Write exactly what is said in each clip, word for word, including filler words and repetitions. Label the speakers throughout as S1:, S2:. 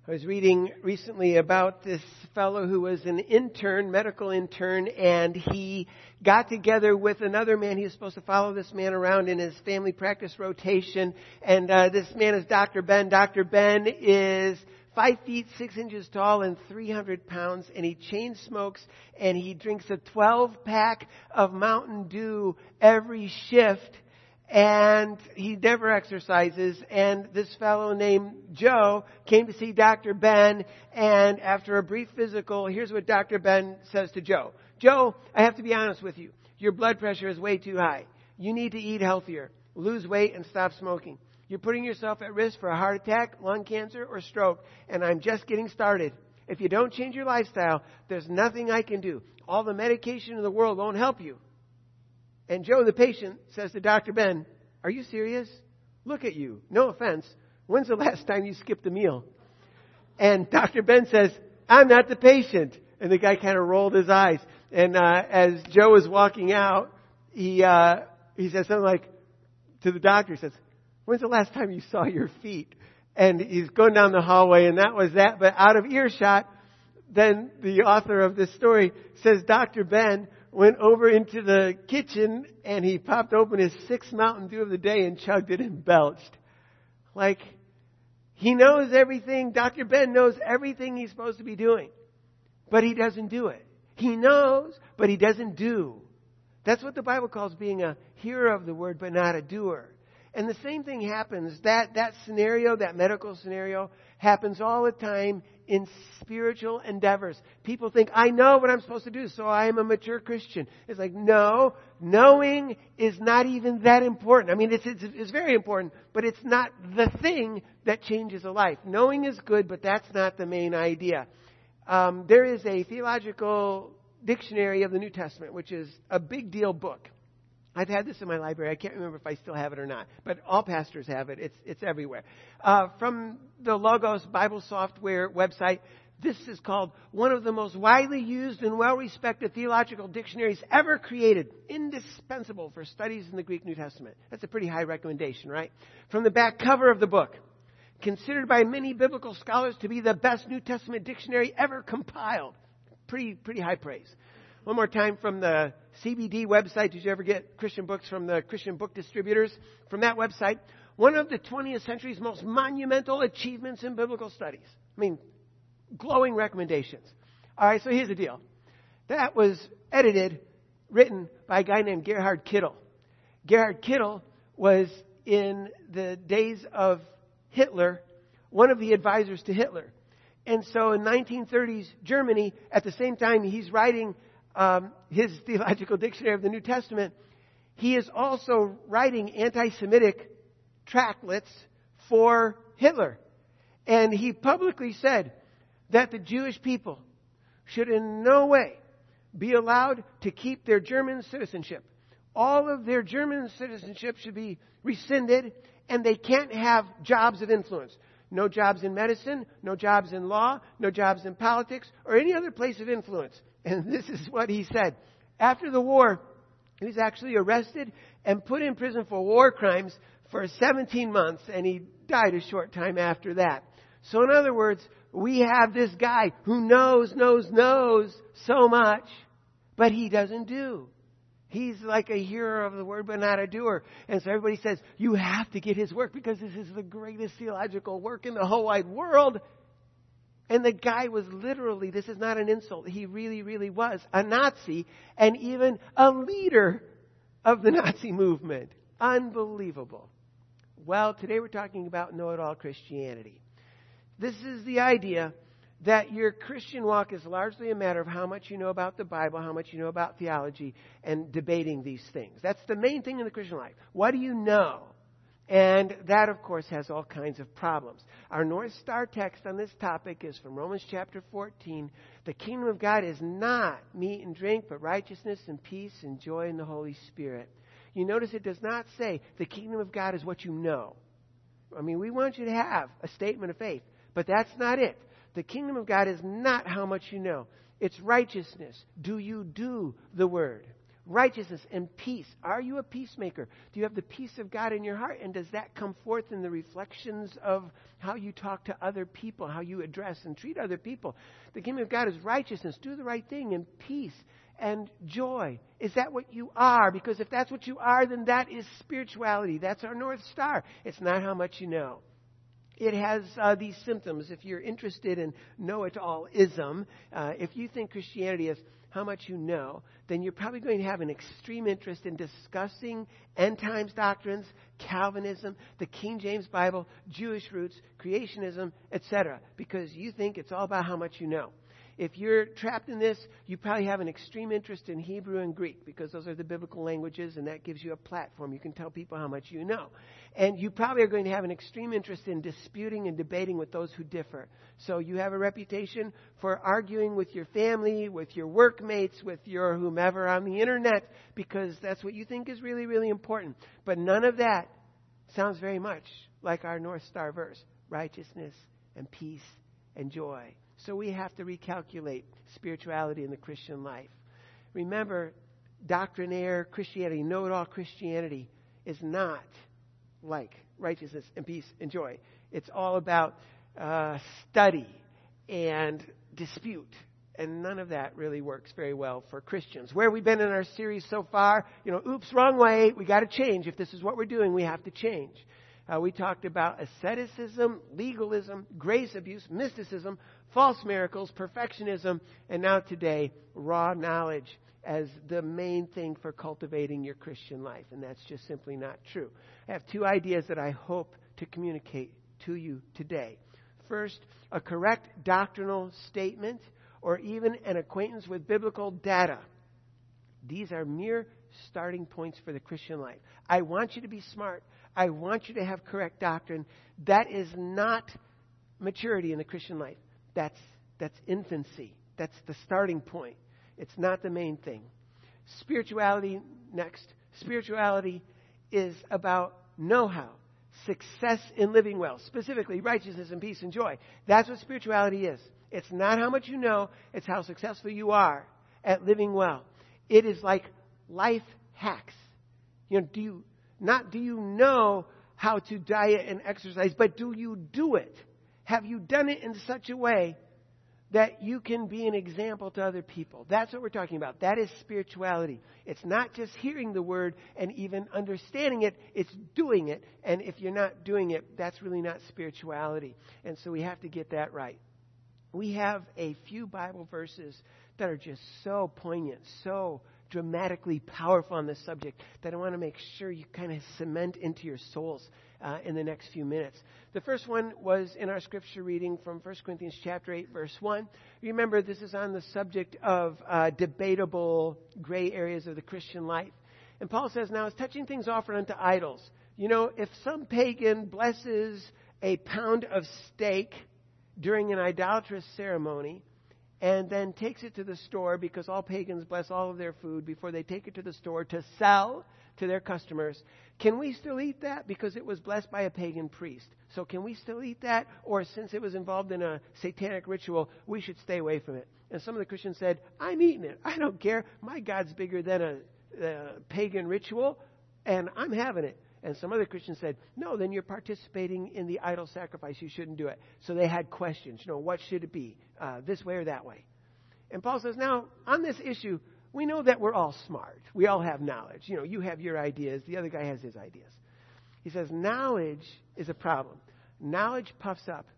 S1: I was reading recently about this fellow who was an intern, medical intern, and he got together with another man. He was supposed to follow this man around in his family practice rotation. And uh, this man is Doctor Ben. Doctor Ben is five feet, six inches tall and three hundred pounds. And he chain smokes and he drinks a twelve pack of Mountain Dew every shift. And he never exercises. And this fellow named Joe came to see Doctor Ben. And after a brief physical, here's what Doctor Ben says to Joe. Joe, I have to be honest with you. Your blood pressure is way too high. You need to eat healthier, lose weight, and stop smoking. You're putting yourself at risk for a heart attack, lung cancer, or stroke. And I'm just getting started. If you don't change your lifestyle, there's nothing I can do. All the medication in the world won't help you. And Joe, the patient, says to Doctor Ben, are you serious? Look at you. No offense. When's the last time you skipped a meal? And Doctor Ben says, I'm not the patient. And the guy kind of rolled his eyes. And uh, as Joe was walking out, he uh, he says something like to the doctor, he says, when's the last time you saw your feet? And he's going down the hallway, and that was that. But out of earshot, then the author of this story says Doctor Ben went over into the kitchen and he popped open his sixth Mountain Dew of the day and chugged it and belched. Like, he knows everything. Doctor Ben knows everything he's supposed to be doing. But he doesn't do it. He knows, but he doesn't do. That's what the Bible calls being a hearer of the word, but not a doer. And the same thing happens. That, that scenario, that medical scenario, happens all the time in spiritual endeavors. People think, I know what I'm supposed to do, so I am a mature Christian. It's like, no, knowing is not even that important. I mean, it's, it's, it's very important, but it's not the thing that changes a life. Knowing is good, but that's not the main idea. Um, there is a theological dictionary of the New Testament, which is a big deal book. I've had this in my library. I can't remember if I still have it or not. But all pastors have it. It's it's everywhere. Uh, from the Logos Bible Software website, this is called one of the most widely used and well-respected theological dictionaries ever created. Indispensable for studies in the Greek New Testament. That's a pretty high recommendation, right? From the back cover of the book, considered by many biblical scholars to be the best New Testament dictionary ever compiled. Pretty, pretty high praise. One more time from the C B D website. Did you ever get Christian books from the Christian book distributors? From that website, one of the twentieth century's most monumental achievements in biblical studies. I mean, glowing recommendations. All right, so here's the deal. That was edited, written by a guy named Gerhard Kittel. Gerhard Kittel was, in the days of Hitler, one of the advisors to Hitler. And so in nineteen thirties Germany, at the same time he's writing um, his theological dictionary of the New Testament, he is also writing anti-Semitic tractlets for Hitler. And he publicly said that the Jewish people should in no way be allowed to keep their German citizenship. All of their German citizenship should be rescinded, and they can't have jobs of influence. No jobs in medicine, no jobs in law, no jobs in politics, or any other place of influence. And this is what he said. After the war, he was actually arrested and put in prison for war crimes for seventeen months, and he died a short time after that. So in other words, we have this guy who knows, knows, knows so much, but he doesn't do. He's like a hearer of the word, but not a doer. And so everybody says, you have to get his work because this is the greatest theological work in the whole wide world. And the guy was literally, this is not an insult, he really, really was a Nazi and even a leader of the Nazi movement. Unbelievable. Well, today we're talking about know-it-all Christianity. This is the idea that your Christian walk is largely a matter of how much you know about the Bible, how much you know about theology, and debating these things. That's the main thing in the Christian life. What do you know? And that, of course, has all kinds of problems. Our North Star text on this topic is from Romans chapter fourteen. The kingdom of God is not meat and drink, but righteousness and peace and joy in the Holy Spirit. You notice it does not say the kingdom of God is what you know. I mean, we want you to have a statement of faith, but that's not it. The kingdom of God is not how much you know. It's righteousness. Do you do the word? righteousness, and peace. Are you a peacemaker? Do you have the peace of God in your heart? And does that come forth in the reflections of how you talk to other people, how you address and treat other people? The kingdom of God is righteousness, do the right thing, and peace and joy. Is that what you are? Because if that's what you are, then that is spirituality. That's our North Star. It's not how much you know. It has uh, these symptoms. If you're interested in know-it-all-ism, uh, if you think Christianity is how much you know, then you're probably going to have an extreme interest in discussing end times doctrines, Calvinism, the King James Bible, Jewish roots, creationism, et cetera, because you think it's all about how much you know. If you're trapped in this, you probably have an extreme interest in Hebrew and Greek because those are the biblical languages, and that gives you a platform. You can tell people how much you know. And you probably are going to have an extreme interest in disputing and debating with those who differ. So you have a reputation for arguing with your family, with your workmates, with your whomever on the internet, because that's what you think is really, really important. But none of that sounds very much like our North Star verse: righteousness and peace and joy. So we have to recalculate spirituality in the Christian life. Remember, doctrinaire Christianity, know-it-all Christianity, is not like righteousness and peace and joy. It's all about uh, study and dispute. And none of that really works very well for Christians. Where we've been in our series so far, you know, oops, wrong way. We got to change. If this is what we're doing, we have to change. Uh, we talked about asceticism, legalism, grace abuse, mysticism, false miracles, perfectionism, and now today, raw knowledge as the main thing for cultivating your Christian life. And that's just simply not true. I have two ideas that I hope to communicate to you today. First, a correct doctrinal statement or even an acquaintance with biblical data. These are mere starting points for the Christian life. I want you to be smart. I want you to have correct doctrine. That is not maturity in the Christian life. That's that's infancy. That's the starting point. It's not the main thing. Spirituality, next. Spirituality is about know-how, success in living well, specifically righteousness and peace and joy. That's what spirituality is. It's not how much you know. It's how successful you are at living well. It is like life hacks. You know, do you not do you know how to diet and exercise, but do you do it? Have you done it in such a way that you can be an example to other people? That's what we're talking about. That is spirituality. It's not just hearing the word and even understanding it. It's doing it. And if you're not doing it, that's really not spirituality. And so we have to get that right. We have a few Bible verses that are just so poignant, so dramatically powerful on this subject that I want to make sure you kind of cement into your souls uh, in the next few minutes. The first one was in our scripture reading from First Corinthians chapter eight, verse one. Remember, this is on the subject of uh, debatable gray areas of the Christian life. And Paul says, now, as touching things offered unto idols, you know, if some pagan blesses a pound of steak during an idolatrous ceremony, and then takes it to the store, because all pagans bless all of their food before they take it to the store to sell to their customers, can we still eat that because it was blessed by a pagan priest? So can we still eat that? Or since it was involved in a satanic ritual, we should stay away from it? And some of the Christians said, I'm eating it. I don't care. My God's bigger than a, a pagan ritual, and I'm having it. And some other Christians said, no, then you're participating in the idol sacrifice. You shouldn't do it. So they had questions. You know, what should it be? Uh, this way or that way? And Paul says, now, on this issue, we know that we're all smart. We all have knowledge. You know, you have your ideas. The other guy has his ideas. He says, knowledge is a problem. Knowledge puffs up,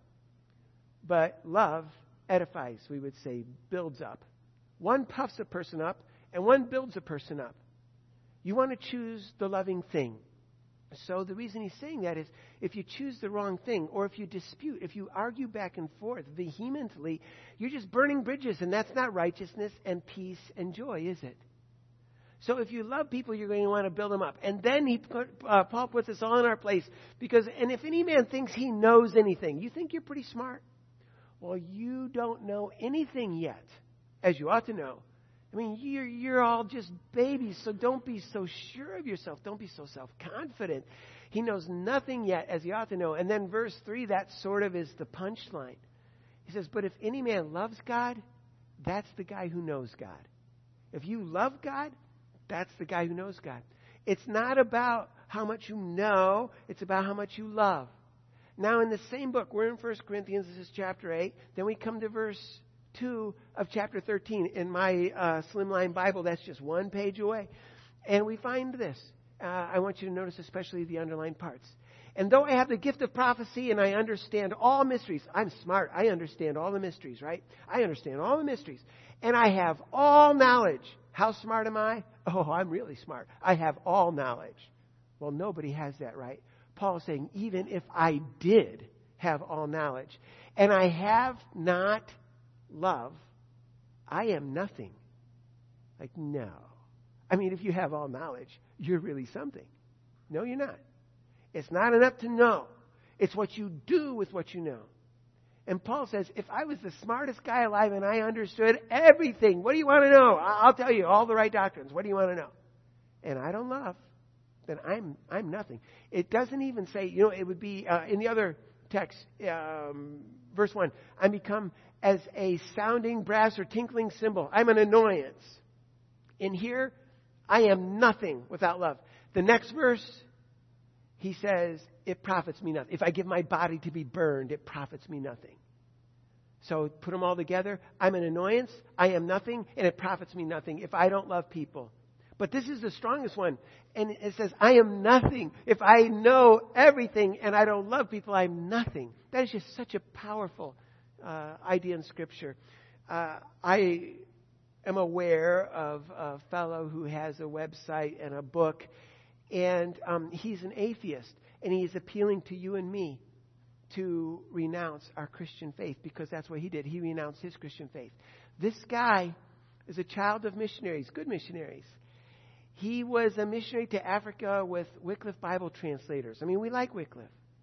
S1: but love edifies, we would say, builds up. One puffs a person up, and one builds a person up. You want to choose the loving thing. So the reason he's saying that is if you choose the wrong thing, or if you dispute, if you argue back and forth vehemently, you're just burning bridges, and that's not righteousness and peace and joy, is it? So if you love people, you're going to want to build them up. And then he put, uh, Paul puts us all in our place, because, and if any man thinks he knows anything, you think you're pretty smart? Well, you don't know anything yet, as you ought to know. I mean, you're, you're all just babies, so don't be so sure of yourself. Don't be so self-confident. He knows nothing yet, as he ought to know. And then verse three, that sort of is the punchline. He says, but if any man loves God, that's the guy who knows God. If you love God, That's the guy who knows God. It's not about how much you know. It's about how much you love. Now, in the same book, we're in First Corinthians. This is chapter eight. Then we come to verse two of chapter thirteen. In my uh, Slimline Bible, that's just one page away. And we find this. Uh, I want you to notice especially the underlined parts. And though I have the gift of prophecy and I understand all mysteries, I'm smart. I understand all the mysteries, right? I understand all the mysteries. And I have all knowledge. How smart am I? Oh, I'm really smart. I have all knowledge. Well, nobody has that, right? Paul is saying, even if I did have all knowledge, and I have not love, I am nothing. Like, no. I mean, if you have all knowledge, you're really something. No, you're not. It's not enough to know. It's what you do with what you know. And Paul says, if I was the smartest guy alive and I understood everything, what do you want to know? I'll tell you all the right doctrines. What do you want to know? And I don't love, then I'm I'm nothing. It doesn't even say, you know, it would be uh, in the other text, um, verse one, I become as a sounding brass or tinkling cymbal. I'm an annoyance. In here, I am nothing without love. The next verse, he says, it profits me nothing. If I give my body to be burned, it profits me nothing. So put them all together. I'm an annoyance. I am nothing. And it profits me nothing if I don't love people. But this is the strongest one. And it says, I am nothing. If I know everything and I don't love people, I'm nothing. That is just such a powerful uh, idea in Scripture. Uh, I am aware of a fellow who has a website and a book. And um, he's an atheist. And he is appealing to you and me to renounce our Christian faith, because that's what he did. He renounced his Christian faith. This guy is a child of missionaries, good missionaries. He was a missionary to Africa with Wycliffe Bible translators. I mean, we like Wycliffe.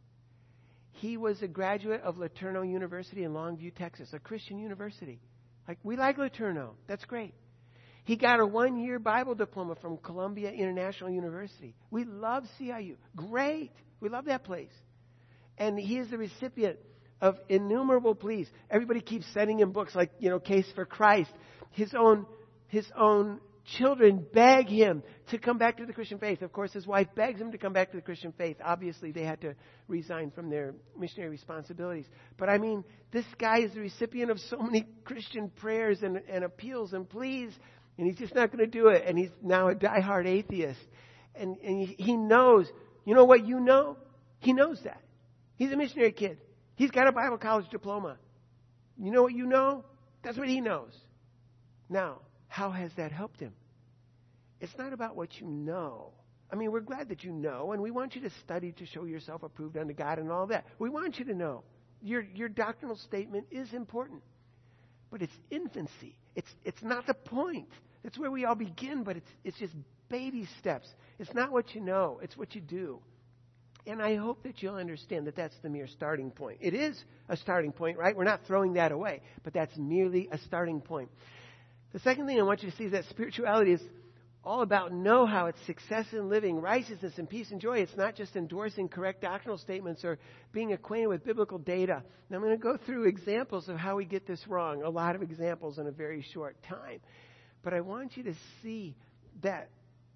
S1: He was a graduate of LeTourneau University in Longview, Texas, a Christian university. Like, we like LeTourneau. That's great. He got a one-year Bible diploma from Columbia International University. We love C I U. Great. We love that place. And he is the recipient of innumerable pleas. Everybody keeps sending him books like, you know, Case for Christ. His own, his own children beg him to come back to the Christian faith. Of course, his wife begs him to come back to the Christian faith. Obviously, they had to resign from their missionary responsibilities. But I mean, this guy is the recipient of so many Christian prayers and, and appeals and pleas. And he's just not going to do it. And he's now a diehard atheist. And, and he knows, you know what you know? He knows that. He's a missionary kid. He's got a Bible college diploma. You know what you know? That's what he knows. Now, how has that helped him? It's not about what you know. I mean, we're glad that you know, and we want you to study to show yourself approved unto God and all that. We want you to know. Your, your doctrinal statement is important. But it's infancy. It's, it's not the point. That's where we all begin, but it's, it's just baby steps. It's not what you know. It's what you do. And I hope that you'll understand that that's the mere starting point. It is a starting point, right? We're not throwing that away, but that's merely a starting point. The second thing I want you to see is that spirituality is all about know-how. It's success in living, righteousness and peace and joy. It's not just endorsing correct doctrinal statements or being acquainted with biblical data. Now, I'm going to go through examples of how we get this wrong, a lot of examples in a very short time. But I want you to see that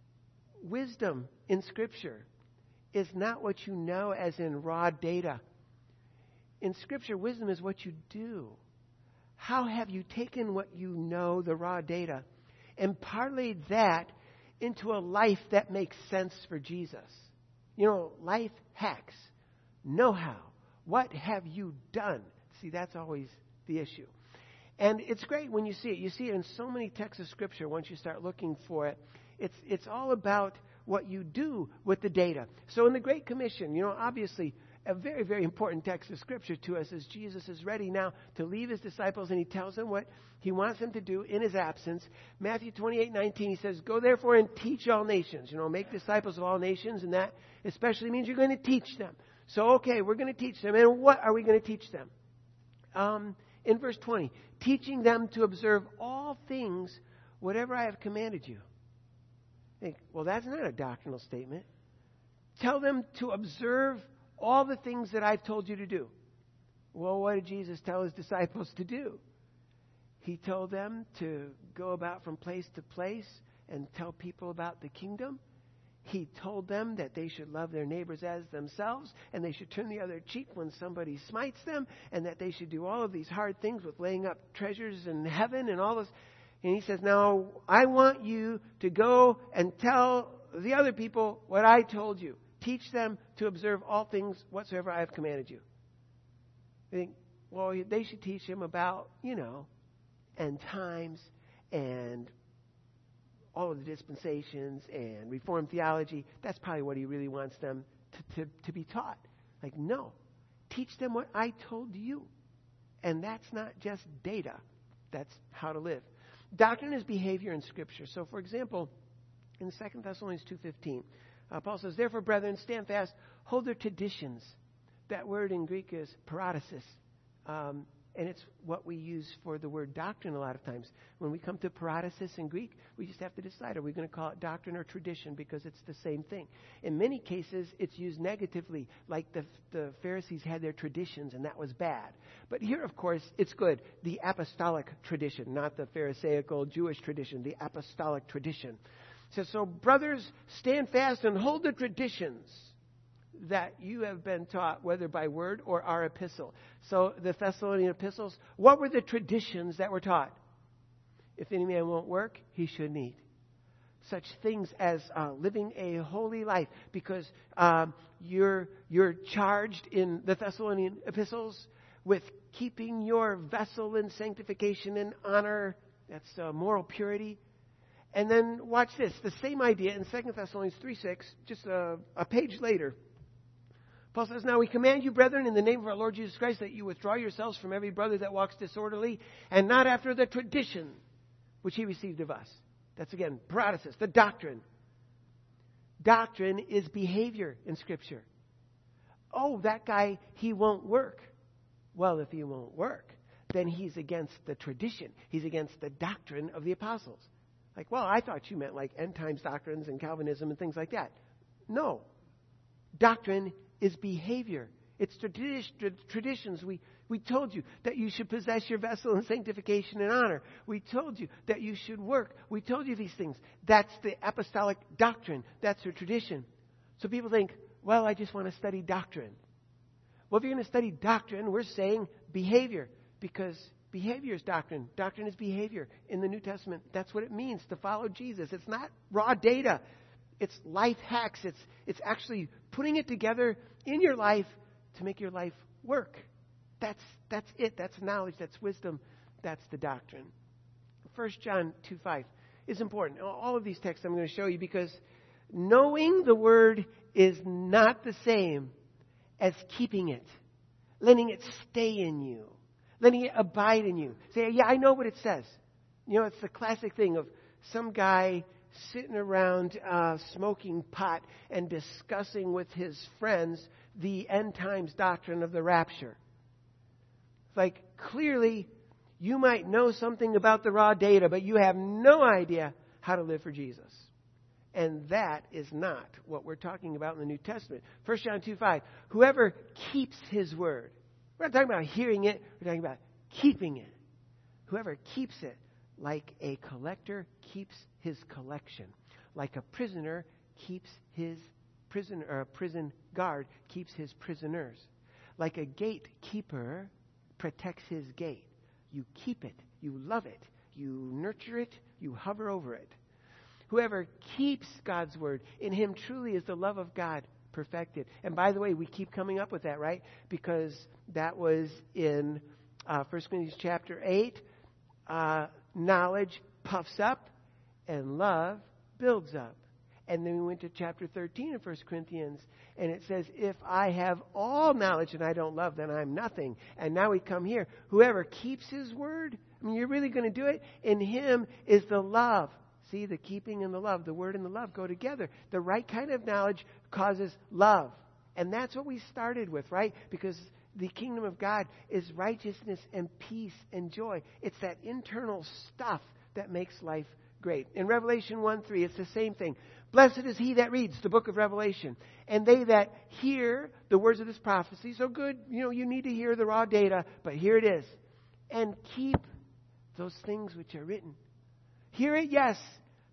S1: wisdom in Scripture is not what you know as in raw data. In Scripture, wisdom is what you do. How have you taken what you know, the raw data, and parlayed that into a life that makes sense for Jesus? You know, life hacks, know-how. What have you done? See, that's always the issue. And it's great when you see it. You see it in so many texts of Scripture once you start looking for it. It's, it's all about what you do with the data. So in the Great Commission, you know, obviously a very, very important text of Scripture to us is Jesus is ready now to leave his disciples, and he tells them what he wants them to do in his absence. Matthew twenty-eight nineteen, he says, go therefore and teach all nations. You know, make disciples of all nations, and that especially means you're going to teach them. So, okay, we're going to teach them. And what are we going to teach them? Um, in verse twenty, teaching them to observe all things, whatever I have commanded you. Think, well, that's not a doctrinal statement. Tell them to observe all the things that I've told you to do. Well, what did Jesus tell his disciples to do? He told them to go about from place to place and tell people about the kingdom. He told them that they should love their neighbors as themselves, and they should turn the other cheek when somebody smites them, and that they should do all of these hard things with laying up treasures in heaven and all this. And he says, now I want you to go and tell the other people what I told you. Teach them to observe all things whatsoever I have commanded you. I think, well, they should teach him about, you know, end times and all of the dispensations and Reformed theology. That's probably what he really wants them to, to, to be taught. Like, no. Teach them what I told you. And that's not just data. That's how to live. Doctrine is behavior in Scripture. So, for example, in Second Thessalonians two fifteen, uh, Paul says, therefore, brethren, stand fast, hold their traditions. That word in Greek is paradosis. Um, and it's what we use for the word doctrine a lot of times. When we come to paradosis in Greek, we just have to decide, are we going to call it doctrine or tradition, because it's the same thing. In many cases, it's used negatively, like the, the Pharisees had their traditions, and that was bad. But here, of course, it's good. The apostolic tradition, not the Pharisaical Jewish tradition, the apostolic tradition. It says, so brothers, stand fast and hold the traditions that you have been taught, whether by word or our epistle. So the Thessalonian epistles, what were the traditions that were taught? If any man won't work, he shouldn't eat. Such things as uh, living a holy life, because um, you're you're charged in the Thessalonian epistles with keeping your vessel in sanctification and honor. That's uh, moral purity. And then watch this, the same idea in Second Thessalonians three six, just a, a page later. Paul says, now we command you, brethren, in the name of our Lord Jesus Christ, that you withdraw yourselves from every brother that walks disorderly, and not after the tradition which he received of us. That's, again, paradosis, the doctrine. Doctrine is behavior in Scripture. Oh, that guy, he won't work. Well, if he won't work, then he's against the tradition. He's against the doctrine of the apostles. Like, well, I thought you meant like end times doctrines and Calvinism and things like that. No. Doctrine is behavior. It's tradi- traditions. We, we told you that you should possess your vessel in sanctification and honor. We told you that you should work. We told you these things. That's the apostolic doctrine. That's the tradition. So people think, well, I just want to study doctrine. Well, if you're going to study doctrine, we're saying behavior, because behavior is doctrine. Doctrine is behavior. In the New Testament, that's what it means to follow Jesus. It's not raw data. It's life hacks. It's it's actually putting it together in your life to make your life work. That's that's it. That's knowledge. That's wisdom. That's the doctrine. First John two five is important. All of these texts I'm going to show you, because knowing the Word is not the same as keeping it, letting it stay in you, letting it abide in you. Say, yeah, I know what it says. You know, it's the classic thing of some guy sitting around uh, smoking pot and discussing with his friends the end times doctrine of the rapture. It's like, clearly, you might know something about the raw data, but you have no idea how to live for Jesus. And that is not what we're talking about in the New Testament. First John two five, whoever keeps his word. We're not talking about hearing it, we're talking about keeping it. Whoever keeps it, like a collector keeps his collection, like a prisoner keeps his prison, or a prison guard keeps his prisoners, like a gatekeeper protects his gate. You keep it, you love it, you nurture it, you hover over it. Whoever keeps God's word, in him truly is the love of God perfected. And by the way, we keep coming up with that, right? Because that was in uh, First Corinthians chapter eight. Uh, knowledge puffs up and love builds up. And then we went to chapter thirteen of First Corinthians, and it says, if I have all knowledge and I don't love, then I'm nothing. And now we come here. Whoever keeps his word, I mean, you're really going to do it? In him is the love. See, the keeping and the love, the word and the love go together. The right kind of knowledge causes love. And that's what we started with, right? Because the kingdom of God is righteousness and peace and joy. It's that internal stuff that makes life great. In Revelation one three, it's the same thing. Blessed is he that reads the book of Revelation, and they that hear the words of this prophecy. So good, you know, you need to hear the raw data, but here it is. And keep those things which are written. Hear it, yes,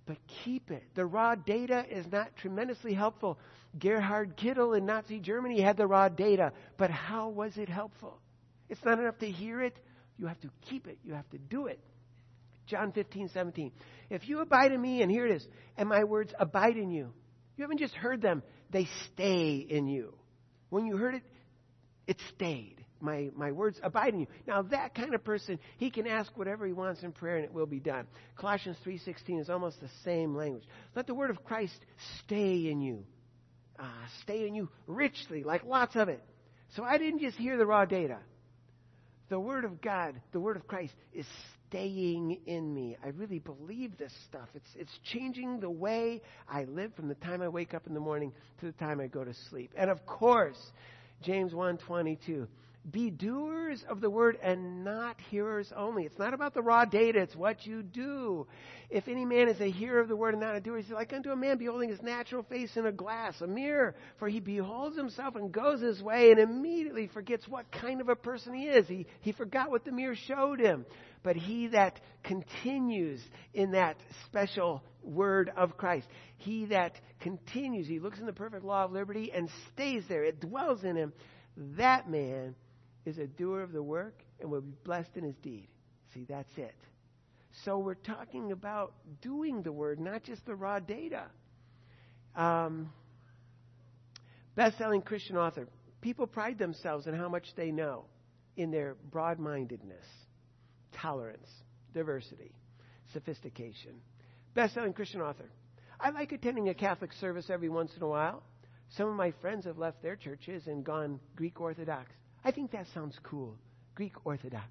S1: but keep it. The raw data is not tremendously helpful. Gerhard Kittel in Nazi Germany had the raw data, but how was it helpful? It's not enough to hear it. You have to keep it. You have to do it. John fifteen, seventeen. If you abide in me, and here it is, and my words abide in you. You haven't just heard them. They stay in you. When you heard it, it stayed. My my words abide in you. Now that kind of person, he can ask whatever he wants in prayer and it will be done. Colossians three sixteen is almost the same language. Let the word of Christ stay in you. Uh, stay in you richly, like lots of it. So I didn't just hear the raw data. The word of God, the word of Christ is staying in me. I really believe this stuff. It's it's changing the way I live from the time I wake up in the morning to the time I go to sleep. And of course, James one twenty-two. Be doers of the word and not hearers only. It's not about the raw data. It's what you do. If any man is a hearer of the word and not a doer, he's like unto a man beholding his natural face in a glass, a mirror. For he beholds himself and goes his way and immediately forgets what kind of a person he is. He, he forgot what the mirror showed him. But he that continues in that special word of Christ, he that continues, he looks in the perfect law of liberty and stays there. It dwells in him. That man is a doer of the work and will be blessed in his deed. See, that's it. So we're talking about doing the word, not just the raw data. Um, best-selling Christian author. People pride themselves in how much they know, in their broad-mindedness, tolerance, diversity, sophistication. Best-selling Christian author. I like attending a Catholic service every once in a while. Some of my friends have left their churches and gone Greek Orthodox. I think that sounds cool. Greek Orthodox.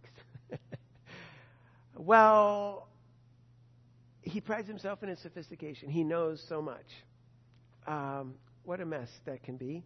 S1: Well, he prides himself in his sophistication. He knows so much. Um, what a mess that can be.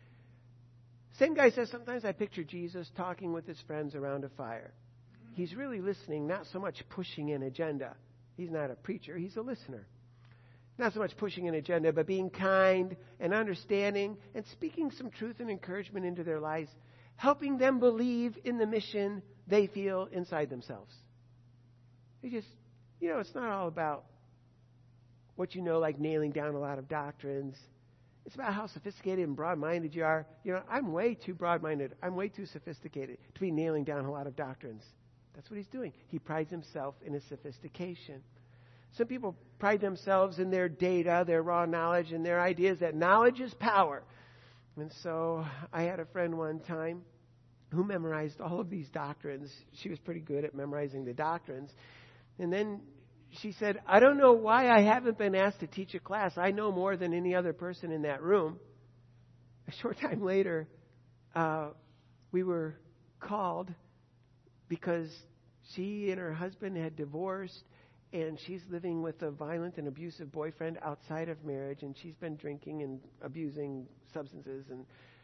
S1: Same guy says, sometimes I picture Jesus talking with his friends around a fire. He's really listening, not so much pushing an agenda. He's not a preacher. He's a listener. Not so much pushing an agenda, but being kind and understanding and speaking some truth and encouragement into their lives, helping them believe in the mission they feel inside themselves. They just, you know, it's not all about what you know, like nailing down a lot of doctrines. It's about how sophisticated and broad-minded you are. You know, I'm way too broad-minded. I'm way too sophisticated to be nailing down a lot of doctrines. That's what he's doing. He prides himself in his sophistication. Some people pride themselves in their data, their raw knowledge, and their ideas that knowledge is power. And so I had a friend one time who memorized all of these doctrines. She was pretty good at memorizing the doctrines. And then she said, I don't know why I haven't been asked to teach a class. I know more than any other person in that room. A short time later, uh, we were called because she and her husband had divorced, and she's living with a violent and abusive boyfriend outside of marriage, and she's been drinking and abusing substances. And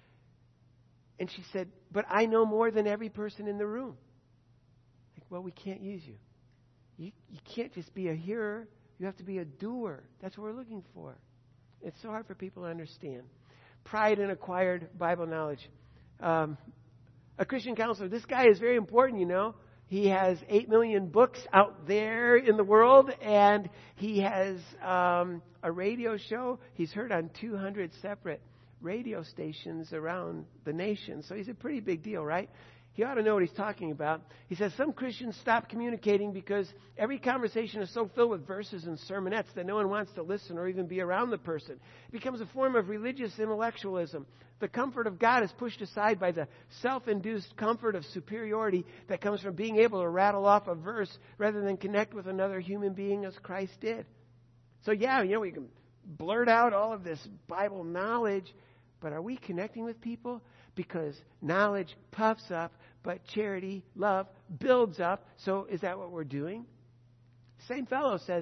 S1: and she said, but I know more than every person in the room. Like, well, we can't use you. You, you can't just be a hearer. You have to be a doer. That's what we're looking for. It's so hard for people to understand. Pride in acquired Bible knowledge. Um, a Christian counselor, this guy is very important, you know. He has eight million books out there in the world, and he has um, a radio show. He's heard on two hundred separate radio stations around the nation. So he's a pretty big deal, right? He ought to know what he's talking about. He says some Christians stop communicating because every conversation is so filled with verses and sermonettes that no one wants to listen or even be around the person. It becomes a form of religious intellectualism. The comfort of God is pushed aside by the self-induced comfort of superiority that comes from being able to rattle off a verse rather than connect with another human being as Christ did. So yeah, you know, we can blurt out all of this Bible knowledge, but are we connecting with people? Because knowledge puffs up, but charity, love, builds up. So is that what we're doing? Same fellow says,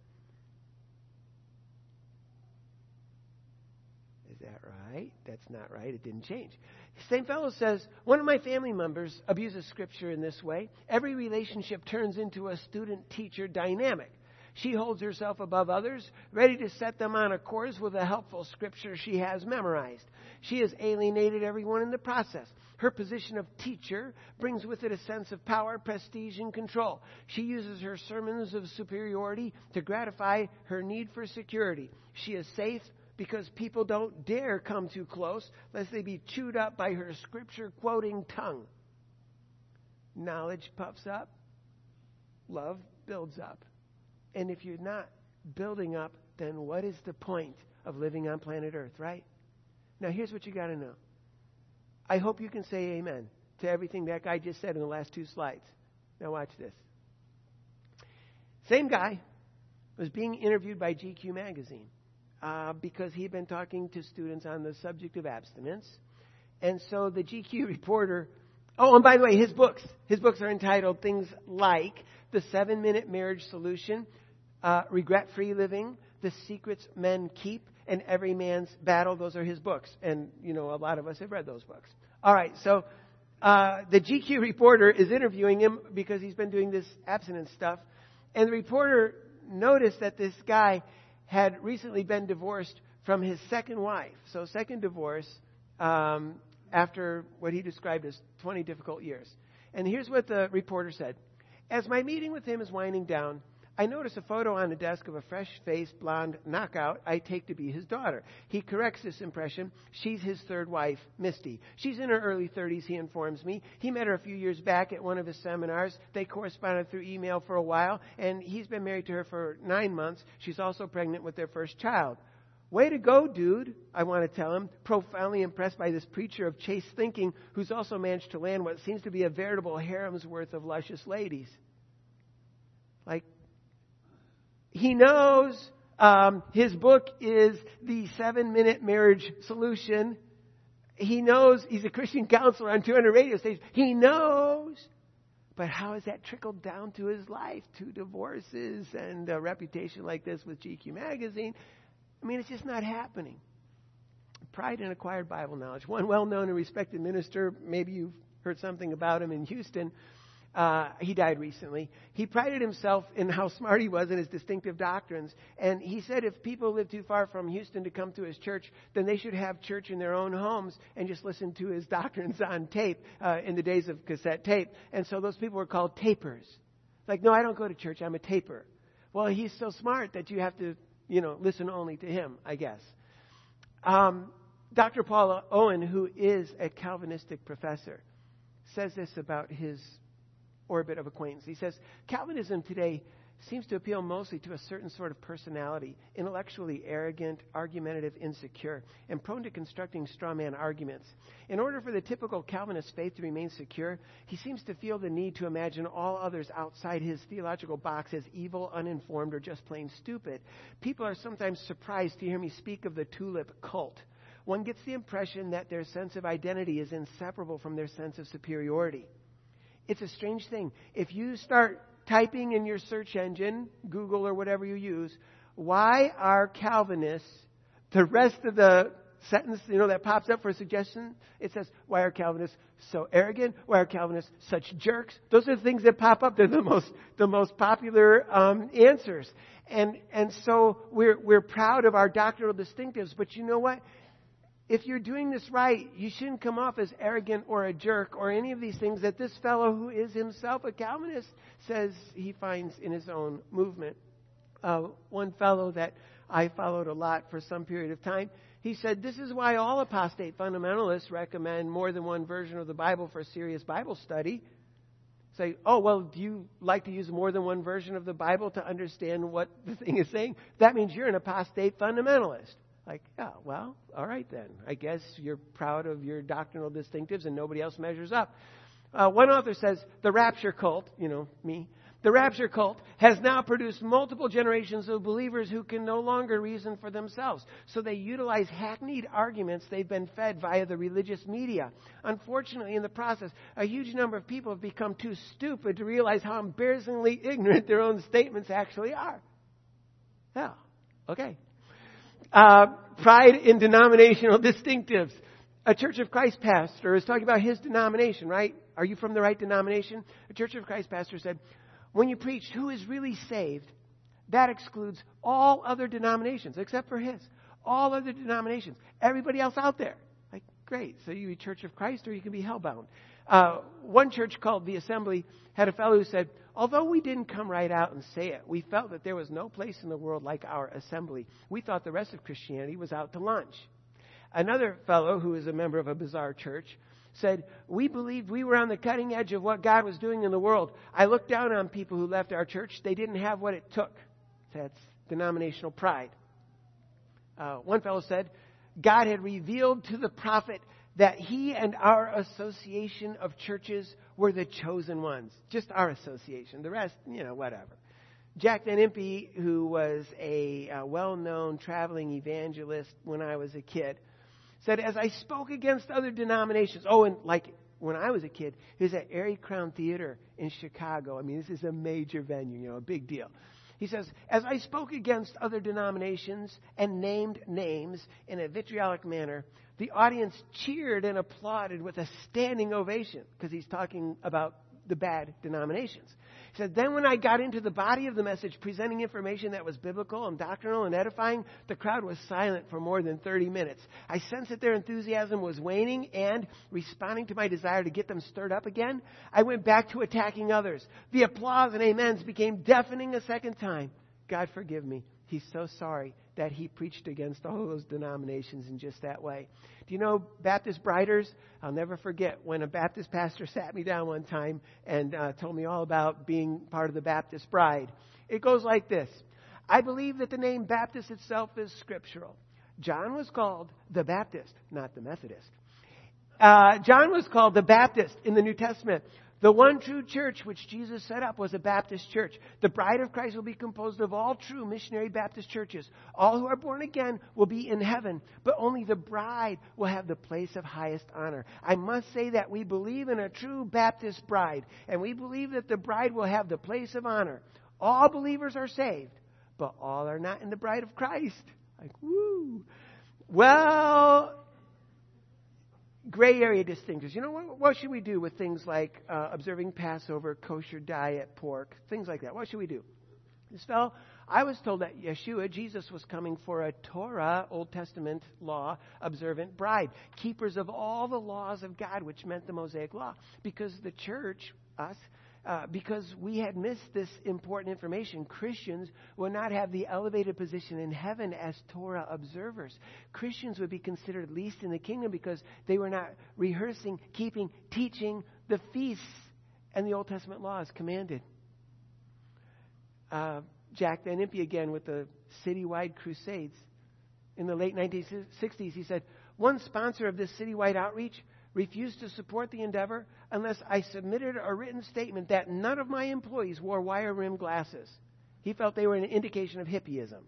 S1: is that right? That's not right. It didn't change. Same fellow says, one of my family members abuses Scripture in this way. Every relationship turns into a student-teacher dynamic. She holds herself above others, ready to set them on a course with a helpful Scripture she has memorized. She has alienated everyone in the process. Her position of teacher brings with it a sense of power, prestige, and control. She uses her sermons of superiority to gratify her need for security. She is safe because people don't dare come too close lest they be chewed up by her scripture-quoting tongue. Knowledge puffs up. Love builds up. And if you're not building up, then what is the point of living on planet Earth, right? Now, here's what you got to know. I hope you can say amen to everything that guy just said in the last two slides. Now, watch this. Same guy was being interviewed by G Q magazine uh, because he'd been talking to students on the subject of abstinence. And so the G Q reporter, oh, and by the way, his books, his books are entitled things like The Seven-Minute Marriage Solution, uh, Regret-Free Living, The Secrets Men Keep, and Every Man's Battle. Those are his books. And, you know, a lot of us have read those books. All right, so uh, the G Q reporter is interviewing him because he's been doing this abstinence stuff. And the reporter noticed that this guy had recently been divorced from his second wife. So second divorce um, after what he described as twenty difficult years. And here's what the reporter said. As my meeting with him is winding down, I notice a photo on the desk of a fresh-faced blonde knockout I take to be his daughter. He corrects this impression. She's his third wife, Misty. She's in her early thirties, he informs me. He met her a few years back at one of his seminars. They corresponded through email for a while, and he's been married to her for nine months. She's also pregnant with their first child. Way to go, dude, I want to tell him, profoundly impressed by this preacher of chaste thinking who's also managed to land what seems to be a veritable harem's worth of luscious ladies. Like, he knows um, his book is The Seven-Minute Marriage Solution. He knows he's a Christian counselor on two hundred radio stations. He knows. But how has that trickled down to his life? Two divorces and a reputation like this with G Q magazine. I mean, it's just not happening. Pride in acquired Bible knowledge. One well-known and respected minister, maybe you've heard something about him in Houston. Uh, he died recently. He prided himself in how smart he was in his distinctive doctrines. And he said if people live too far from Houston to come to his church, then they should have church in their own homes and just listen to his doctrines on tape uh, in the days of cassette tape. And so those people were called tapers. Like, no, I don't go to church. I'm a taper. Well, he's so smart that you have to, you know, listen only to him, I guess. Um, Doctor Paul Owen, who is a Calvinistic professor, says this about his orbit of acquaintance. He says, Calvinism today seems to appeal mostly to a certain sort of personality, intellectually arrogant, argumentative, insecure, and prone to constructing straw man arguments. In order for the typical Calvinist faith to remain secure, he seems to feel the need to imagine all others outside his theological box as evil, uninformed, or just plain stupid. People are sometimes surprised to hear me speak of the tulip cult. One gets the impression that their sense of identity is inseparable from their sense of superiority. It's a strange thing. If you start typing in your search engine, Google or whatever you use, why are Calvinists, the rest of the sentence, you know, that pops up for a suggestion, it says, why are Calvinists so arrogant? Why are Calvinists such jerks? Those are the things that pop up. They're the most, the most popular um, answers. And, and so we're, we're proud of our doctrinal distinctives, but you know what? If you're doing this right, you shouldn't come off as arrogant or a jerk or any of these things that this fellow who is himself a Calvinist says he finds in his own movement. Uh, one fellow that I followed a lot for some period of time, he said, this is why all apostate fundamentalists recommend more than one version of the Bible for serious Bible study. Say, oh, well, do you like to use more than one version of the Bible to understand what the thing is saying? That means you're an apostate fundamentalist. Like, yeah, well, all right then. I guess you're proud of your doctrinal distinctives and nobody else measures up. Uh, one author says, the rapture cult, you know, me, the rapture cult has now produced multiple generations of believers who can no longer reason for themselves. So they utilize hackneyed arguments they've been fed via the religious media. Unfortunately, in the process, a huge number of people have become too stupid to realize how embarrassingly ignorant their own statements actually are. Yeah, okay. Uh, pride in denominational distinctives. A Church of Christ pastor is talking about his denomination, right? Are you from the right denomination? A Church of Christ pastor said, when you preach who is really saved, that excludes all other denominations except for his. All other denominations. Everybody else out there. Like, great. So you can be Church of Christ or you can be hellbound. Uh, one church called The Assembly had a fellow who said, although we didn't come right out and say it, we felt that there was no place in the world like our assembly. We thought the rest of Christianity was out to lunch. Another fellow who is a member of a bizarre church said, we believed we were on the cutting edge of what God was doing in the world. I looked down on people who left our church. They didn't have what it took. That's denominational pride. Uh, one fellow said, God had revealed to the prophet that he and our association of churches were the chosen ones. Just our association. The rest, you know, whatever. Jack Van Impe, who was a, a well-known traveling evangelist when I was a kid, said, as I spoke against other denominations, oh, and like when I was a kid, he was at Erie Crown Theater in Chicago. I mean, this is a major venue, you know, a big deal. He says, as I spoke against other denominations and named names in a vitriolic manner, the audience cheered and applauded with a standing ovation, because he's talking about the bad denominations. He said, then when I got into the body of the message, presenting information that was biblical and doctrinal and edifying, the crowd was silent for more than thirty minutes. I sensed that their enthusiasm was waning, and responding to my desire to get them stirred up again, I went back to attacking others. The applause and amens became deafening a second time. God forgive me. He's so sorry that he preached against all of those denominations in just that way. Do you know Baptist Briders? I'll never forget when a Baptist pastor sat me down one time and uh, told me all about being part of the Baptist Bride. It goes like this. I believe that the name Baptist itself is scriptural. John was called the Baptist, not the Methodist. Uh, John was called the Baptist in the New Testament. The one true church which Jesus set up was a Baptist church. The bride of Christ will be composed of all true missionary Baptist churches. All who are born again will be in heaven, but only the bride will have the place of highest honor. I must say that we believe in a true Baptist bride, and we believe that the bride will have the place of honor. All believers are saved, but all are not in the bride of Christ. Like, woo. Well, gray area distinctives. You know, what, what should we do with things like uh, observing Passover, kosher diet, pork, things like that? What should we do? This fellow, I was told that Yeshua, Jesus, was coming for a Torah, Old Testament law, observant bride. Keepers of all the laws of God, which meant the Mosaic law. Because the church, us, Uh, because we had missed this important information, Christians will not have the elevated position in heaven as Torah observers. Christians would be considered least in the kingdom because they were not rehearsing, keeping, teaching the feasts and the Old Testament laws commanded. Uh, Jack Van Impe again with the citywide crusades. In the late nineteen sixties, he said, one sponsor of this citywide outreach refused to support the endeavor unless I submitted a written statement that none of my employees wore wire-rimmed glasses. He felt they were an indication of hippieism.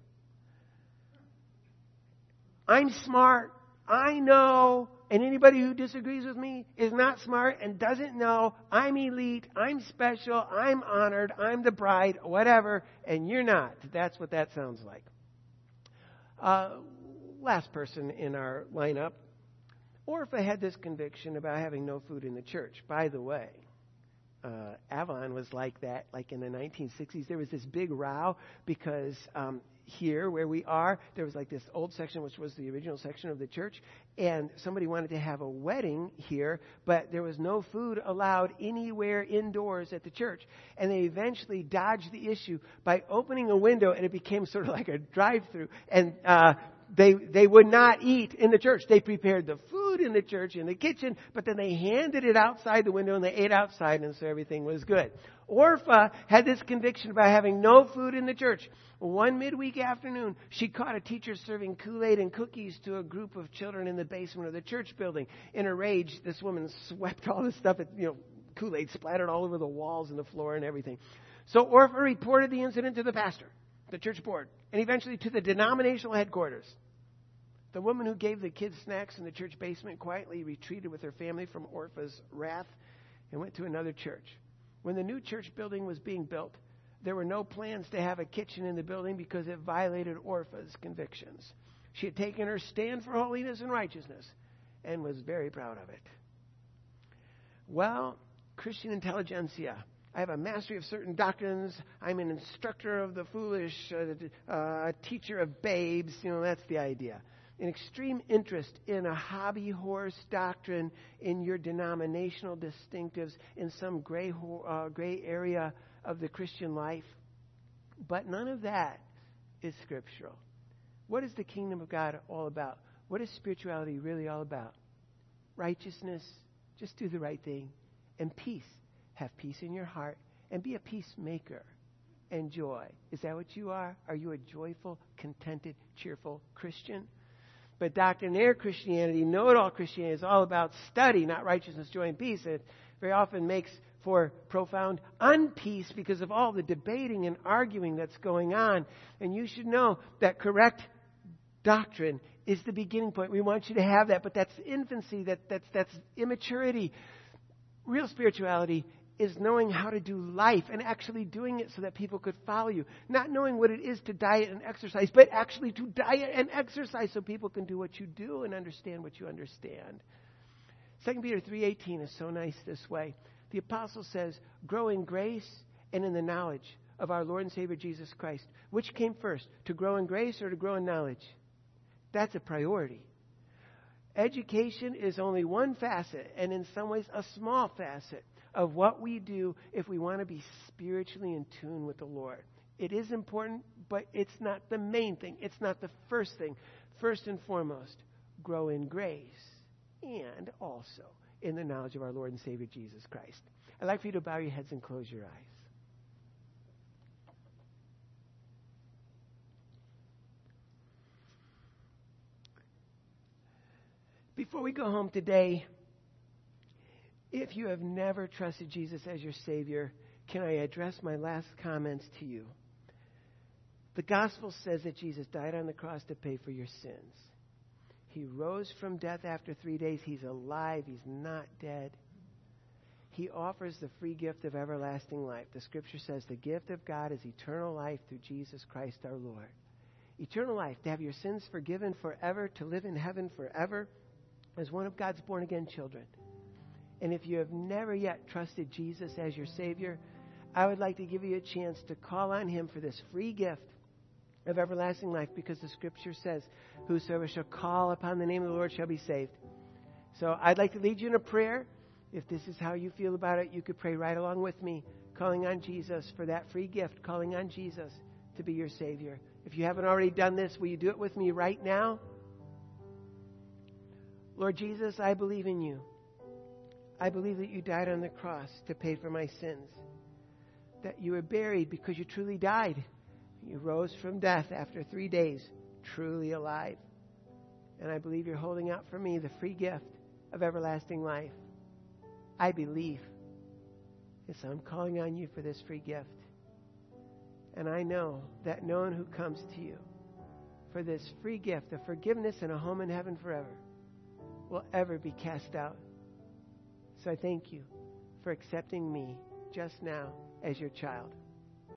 S1: I'm smart. I know. And anybody who disagrees with me is not smart and doesn't know. I'm elite. I'm special. I'm honored. I'm the bride, whatever. And you're not. That's what that sounds like. Uh, last person in our lineup. Orpha had this conviction about having no food in the church. By the way, uh, Avalon was like that, like in the nineteen sixties. There was this big row because um, here where we are, there was like this old section, which was the original section of the church, and somebody wanted to have a wedding here, but there was no food allowed anywhere indoors at the church. And they eventually dodged the issue by opening a window, and it became sort of like a drive-through. And uh, They they would not eat in the church. They prepared the food in the church, in the kitchen, but then they handed it outside the window and they ate outside, and so everything was good. Orpha had this conviction about having no food in the church. One midweek afternoon, she caught a teacher serving Kool-Aid and cookies to a group of children in the basement of the church building. In a rage, this woman swept all this stuff, you know, Kool-Aid splattered all over the walls and the floor and everything. So Orpha reported the incident to the pastor, the church board, and eventually to the denominational headquarters. The woman who gave the kids snacks in the church basement quietly retreated with her family from Orpha's wrath and went to another church. When the new church building was being built, there were no plans to have a kitchen in the building because it violated Orpha's convictions. She had taken her stand for holiness and righteousness and was very proud of it. Well, Christian intelligentsia. I have a mastery of certain doctrines. I'm an instructor of the foolish, uh, uh, a teacher of babes. You know, that's the idea. an extreme interest in a hobby horse doctrine, in your denominational distinctives, in some gray, uh, gray area of the Christian life. But none of that is scriptural. What is the kingdom of God all about? What is spirituality really all about? Righteousness, just do the right thing, and peace. Have peace in your heart, and be a peacemaker, and joy. Is that what you are? Are you a joyful, contented, cheerful Christian? But doctrinaire Christianity, know-it-all Christianity, is all about study, not righteousness, joy, and peace. It very often makes for profound unpeace because of all the debating and arguing that's going on. And you should know that correct doctrine is the beginning point. We want you to have that, but that's infancy, that, that's, that's immaturity. Real spirituality is knowing how to do life and actually doing it so that people could follow you. Not knowing what it is to diet and exercise, but actually to diet and exercise so people can do what you do and understand what you understand. Second Peter three eighteen is so nice this way. The apostle says, grow in grace and in the knowledge of our Lord and Savior Jesus Christ. Which came first, to grow in grace or to grow in knowledge? That's a priority. Education is only one facet, and in some ways a small facet, of what we do if we want to be spiritually in tune with the Lord. It is important, but it's not the main thing. It's not the first thing. First and foremost, grow in grace and also in the knowledge of our Lord and Savior Jesus Christ. I'd like for you to bow your heads and close your eyes. Before we go home today, if you have never trusted Jesus as your Savior, can I address my last comments to you? The gospel says that Jesus died on the cross to pay for your sins. He rose from death after three days. He's alive. He's not dead. He offers the free gift of everlasting life. The scripture says the gift of God is eternal life through Jesus Christ our Lord. Eternal life, to have your sins forgiven forever, to live in heaven forever as one of God's born-again children. And if you have never yet trusted Jesus as your Savior, I would like to give you a chance to call on Him for this free gift of everlasting life, because the scripture says, whosoever shall call upon the name of the Lord shall be saved. So I'd like to lead you in a prayer. If this is how you feel about it, you could pray right along with me, calling on Jesus for that free gift, calling on Jesus to be your Savior. If you haven't already done this, will you do it with me right now? Lord Jesus, I believe in you. I believe that you died on the cross to pay for my sins, that you were buried because you truly died. You rose from death after three days, truly alive. And I believe you're holding out for me the free gift of everlasting life. I believe. And so I'm calling on you for this free gift. And I know that no one who comes to you for this free gift of forgiveness and a home in heaven forever will ever be cast out. So I thank you for accepting me just now as your child.